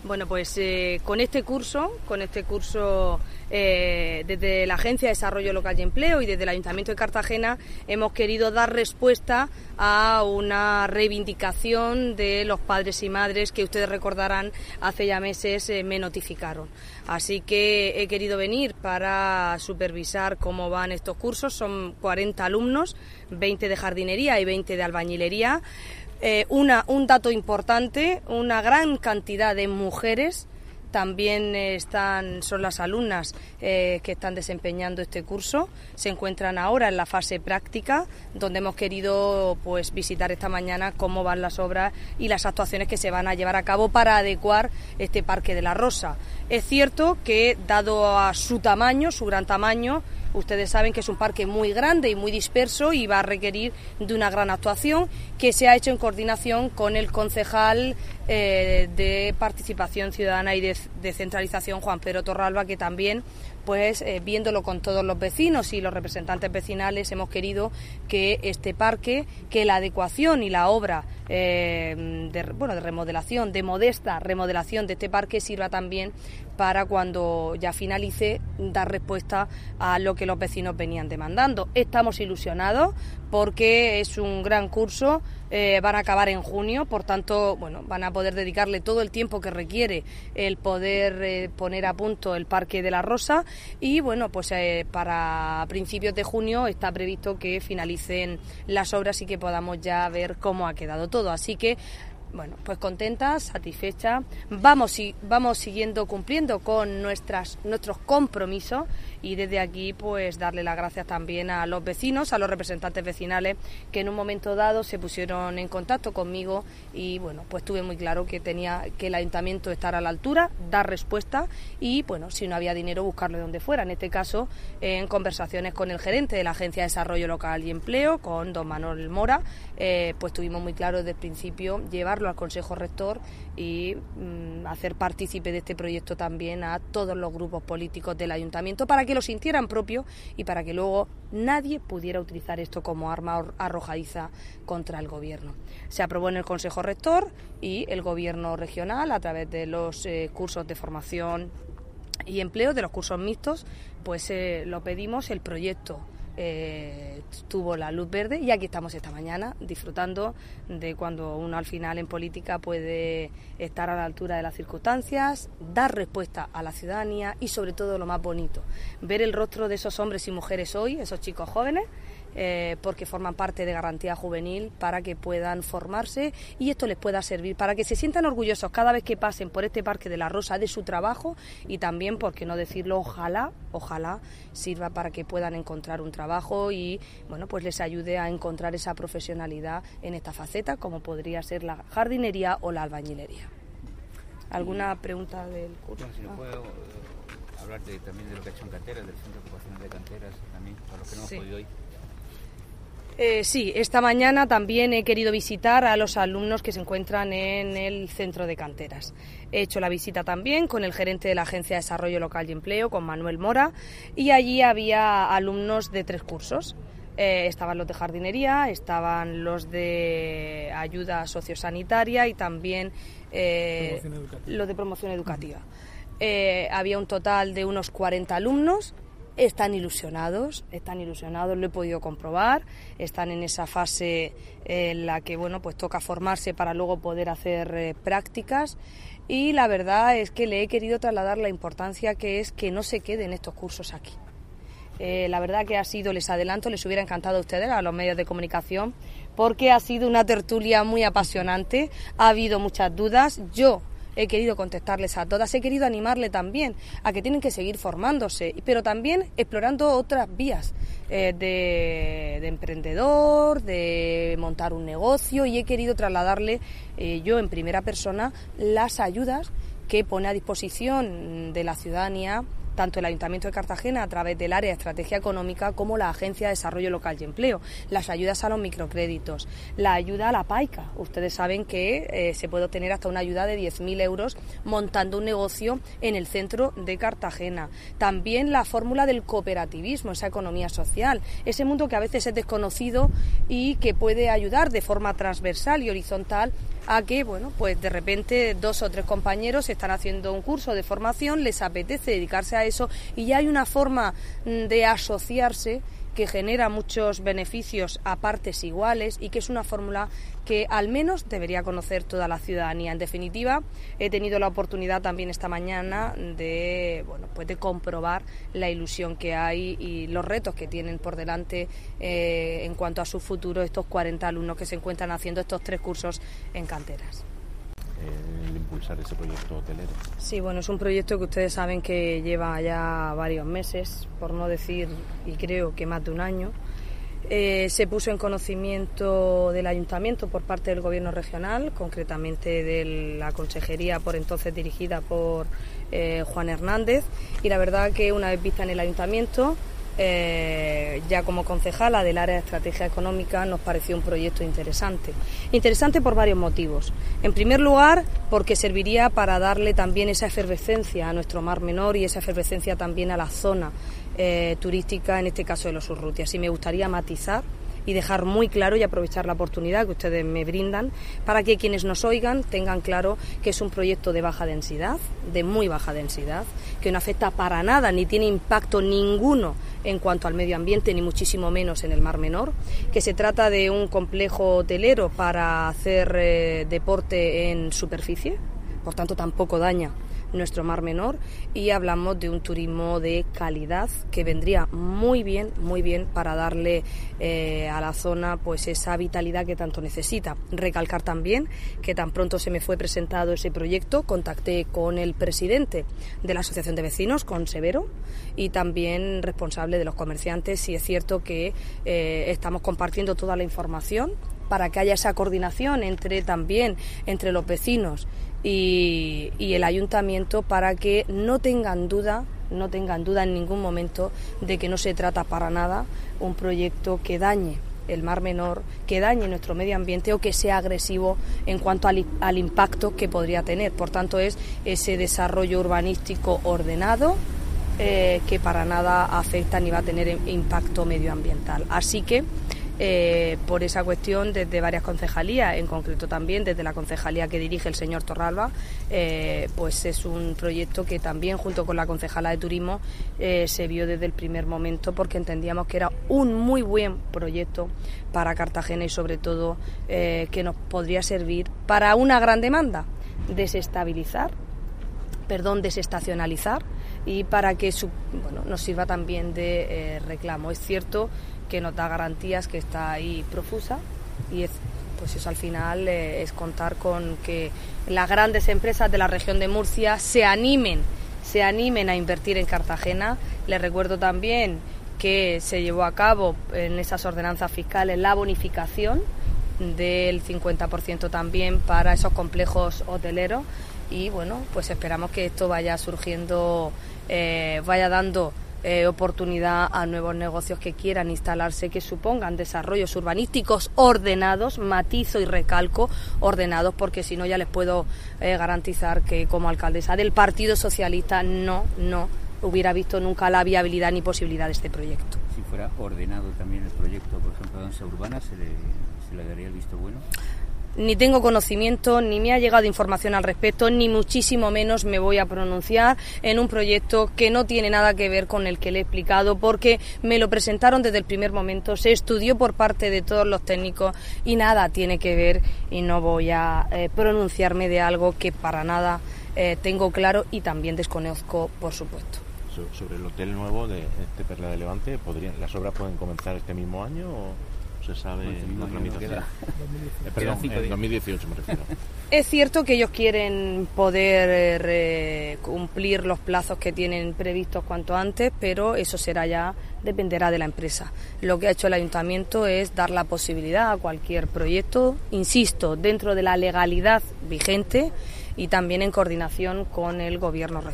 Bueno, pues con este curso desde la Agencia de Desarrollo Local y Empleo y desde el Ayuntamiento de Cartagena hemos querido dar respuesta a una reivindicación de los padres y madres que ustedes recordarán hace ya meses me notificaron. Así que he querido venir para supervisar cómo van estos cursos. Son 40 alumnos, 20 de jardinería y 20 de albañilería. Un dato importante, una gran cantidad de mujeres también son las alumnas que están desempeñando este curso. Se encuentran ahora en la fase práctica, donde hemos querido pues visitar esta mañana cómo van las obras y las actuaciones que se van a llevar a cabo para adecuar este Parque de la Rosa. Es cierto que, dado a su tamaño, su gran tamaño, ustedes saben que es un parque muy grande y muy disperso y va a requerir de una gran actuación que se ha hecho en coordinación con el concejal de Participación Ciudadana y de Descentralización, Juan Pedro Torralba, que también, pues viéndolo con todos los vecinos y los representantes vecinales, hemos querido que este parque, que la adecuación y la obra de remodelación, de modesta remodelación de este parque sirva también para, cuando ya finalice, dar respuesta a lo que los vecinos venían demandando. Estamos ilusionados porque es un gran curso, van a acabar en junio, por tanto, van a poder dedicarle todo el tiempo que requiere el poder poner a punto el Parque de la Rosa y, para principios de junio está previsto que finalicen las obras y que podamos ya ver cómo ha quedado todo. Así que, pues contenta, satisfecha, vamos siguiendo cumpliendo con nuestros compromisos y desde aquí pues darle las gracias también a los vecinos, a los representantes vecinales que en un momento dado se pusieron en contacto conmigo y pues tuve muy claro que tenía que el ayuntamiento estar a la altura, dar respuesta y si no había dinero buscarlo de donde fuera. En este caso, en conversaciones con el gerente de la Agencia de Desarrollo Local y Empleo, con don Manuel Mora, pues tuvimos muy claro desde el principio llevarlo al Consejo Rector y hacer partícipe de este proyecto también a todos los grupos políticos del ayuntamiento para que lo sintieran propio y para que luego nadie pudiera utilizar esto como arma arrojadiza contra el gobierno. Se aprobó en el Consejo Rector y el gobierno regional, a través de los cursos de formación y empleo, de los cursos mixtos, pues lo pedimos, el proyecto tuvo la luz verde y aquí estamos esta mañana disfrutando de cuando uno al final en política puede estar a la altura de las circunstancias, dar respuesta a la ciudadanía y, sobre todo, lo más bonito, ver el rostro de esos hombres y mujeres hoy, esos chicos jóvenes, porque forman parte de Garantía Juvenil, para que puedan formarse y esto les pueda servir para que se sientan orgullosos cada vez que pasen por este Parque de la Rosa de su trabajo y también, por qué no decirlo, ojalá sirva para que puedan encontrar un trabajo y pues les ayude a encontrar esa profesionalidad en esta faceta, como podría ser la jardinería o la albañilería. ¿Alguna pregunta del curso? Si no puedo hablar también de lo que ha hecho en canteras, del Centro Ocupacional de Canteras, también, para los que no hemos podido ir. Sí, esta mañana también he querido visitar a los alumnos que se encuentran en el centro de canteras. He hecho la visita también con el gerente de la Agencia de Desarrollo Local y Empleo, con Manuel Mora, y allí había alumnos de 3 cursos. Estaban los de jardinería, estaban los de ayuda sociosanitaria y también los de promoción educativa. Había un total de unos 40 alumnos. Están ilusionados, lo he podido comprobar, están en esa fase en la que pues toca formarse para luego poder hacer prácticas y la verdad es que le he querido trasladar la importancia que es que no se queden estos cursos aquí. La verdad que les adelanto, les hubiera encantado a ustedes, a los medios de comunicación, porque ha sido una tertulia muy apasionante, ha habido muchas dudas, yo he querido contestarles a todas, he querido animarle también a que tienen que seguir formándose, pero también explorando otras vías de emprendedor, de montar un negocio, y he querido trasladarle yo en primera persona las ayudas que pone a disposición de la ciudadanía tanto el Ayuntamiento de Cartagena a través del área de estrategia económica como la Agencia de Desarrollo Local y Empleo, las ayudas a los microcréditos, la ayuda a la PAICA. Ustedes saben que se puede obtener hasta una ayuda de 10.000 euros montando un negocio en el centro de Cartagena. También la fórmula del cooperativismo, esa economía social, ese mundo que a veces es desconocido y que puede ayudar de forma transversal y horizontal a que, bueno, pues de repente 2 o 3 compañeros están haciendo un curso de formación, les apetece dedicarse a eso y ya hay una forma de asociarse que genera muchos beneficios a partes iguales y que es una fórmula que al menos debería conocer toda la ciudadanía. En definitiva, he tenido la oportunidad también esta mañana de, bueno, pues de comprobar la ilusión que hay y los retos que tienen por delante en cuanto a su futuro estos 40 alumnos que se encuentran haciendo estos 3 cursos en canteras. El impulsar ese proyecto hotelero. Sí, bueno, es un proyecto que ustedes saben que lleva ya varios meses, por no decir, y creo que más de un año. Se puso en conocimiento del ayuntamiento por parte del gobierno regional, concretamente de la consejería por entonces dirigida por Juan Hernández, y la verdad que una vez vista en el ayuntamiento, ya como concejala del área de estrategia económica, nos pareció un proyecto interesante. Interesante por varios motivos. En primer lugar, porque serviría para darle también esa efervescencia a nuestro Mar Menor y esa efervescencia también a la zona turística, en este caso de los Urrutias. Y me gustaría matizar y dejar muy claro y aprovechar la oportunidad que ustedes me brindan para que quienes nos oigan tengan claro que es un proyecto de baja densidad, de muy baja densidad, que no afecta para nada ni tiene impacto ninguno en cuanto al medio ambiente, ni muchísimo menos en el Mar Menor, que se trata de un complejo hotelero para hacer deporte en superficie, por tanto tampoco daña nuestro Mar Menor, y hablamos de un turismo de calidad que vendría muy bien para darle a la zona pues esa vitalidad que tanto necesita. Recalcar también que tan pronto se me fue presentado ese proyecto, contacté con el presidente de la Asociación de Vecinos, con Severo, y también responsable de los comerciantes, y es cierto que estamos compartiendo toda la información para que haya esa coordinación entre los vecinos y el ayuntamiento, para que no tengan duda en ningún momento de que no se trata para nada un proyecto que dañe el Mar Menor, que dañe nuestro medio ambiente o que sea agresivo en cuanto al impacto que podría tener. Por tanto, es ese desarrollo urbanístico ordenado que para nada afecta ni va a tener impacto medioambiental. Así que por esa cuestión, desde varias concejalías, en concreto también desde la concejalía que dirige el señor Torralba, pues es un proyecto que también, junto con la concejala de turismo, se vio desde el primer momento, porque entendíamos que era un muy buen proyecto para Cartagena y sobre todo que nos podría servir para una gran demanda: desestacionalizar, y para que nos sirva también de reclamo. Es cierto que nos da garantías, que está ahí profusa, y pues eso al final es contar con que las grandes empresas de la región de Murcia se animen a invertir en Cartagena. Les recuerdo también que se llevó a cabo en esas ordenanzas fiscales la bonificación del 50% también para esos complejos hoteleros, y bueno, pues esperamos que esto vaya surgiendo, vaya dando oportunidad a nuevos negocios que quieran instalarse, que supongan desarrollos urbanísticos ordenados, matizo y recalco, ordenados, porque si no ya les puedo garantizar que como alcaldesa del Partido Socialista no hubiera visto nunca la viabilidad ni posibilidad de este proyecto. Si fuera ordenado también el proyecto, por ejemplo, de danza urbana, ¿se le daría el visto bueno? Ni tengo conocimiento, ni me ha llegado información al respecto, ni muchísimo menos me voy a pronunciar en un proyecto que no tiene nada que ver con el que le he explicado, porque me lo presentaron desde el primer momento, se estudió por parte de todos los técnicos y nada tiene que ver, y no voy a pronunciarme de algo que para nada tengo claro y también desconozco, por supuesto. Sobre el hotel nuevo de Perla de Levante, ¿las obras pueden comenzar este mismo año o se sabe la tramitación? Perdón, en 2018 me refiero. Es cierto que ellos quieren poder cumplir los plazos que tienen previstos cuanto antes, pero eso dependerá de la empresa. Lo que ha hecho el ayuntamiento es dar la posibilidad a cualquier proyecto, insisto, dentro de la legalidad vigente y también en coordinación con el gobierno regional.